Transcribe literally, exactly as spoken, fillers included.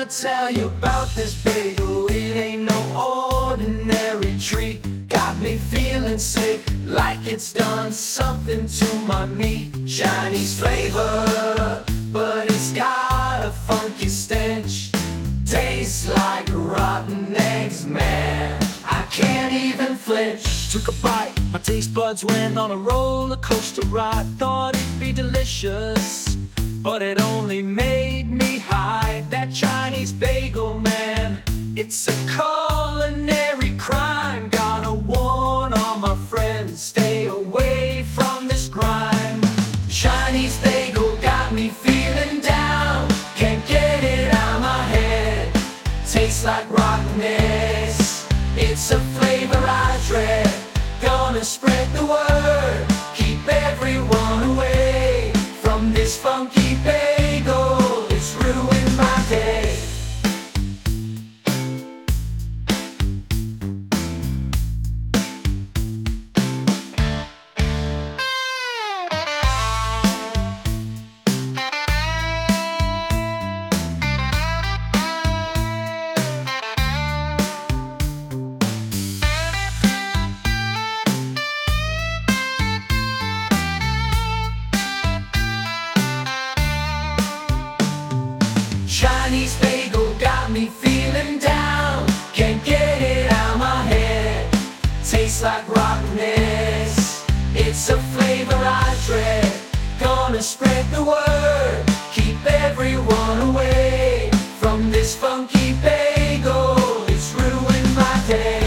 wanna tell you about this bagel. It ain't no ordinary treat. Got me feeling sick, like it's done something to my meat. Chinese flavor, but it's got a funky stench. Tastes like rotten eggs, man, I can't even flinch. Took a bite, my taste buds went on a roller coaster ride. Thought it'd be delicious, but it only made me high. That Chinese bagel, man, it's a culinary crime. Gotta warn all my friends, stay away from this grime. Chinese bagel got me feeling down, can't get it out of my head. Tastes like rotten eggs, it's a flavor I dread. Gonna spread the word, keep everyone away from this funky bagel. It's ruined my day. Chinese bagel got me feeling down, can't get it out of my head. Tastes like rotten eggs, it's a flavor I dread. Gonna spread the word, keep everyone away from this funky bagel. It's ruined my day.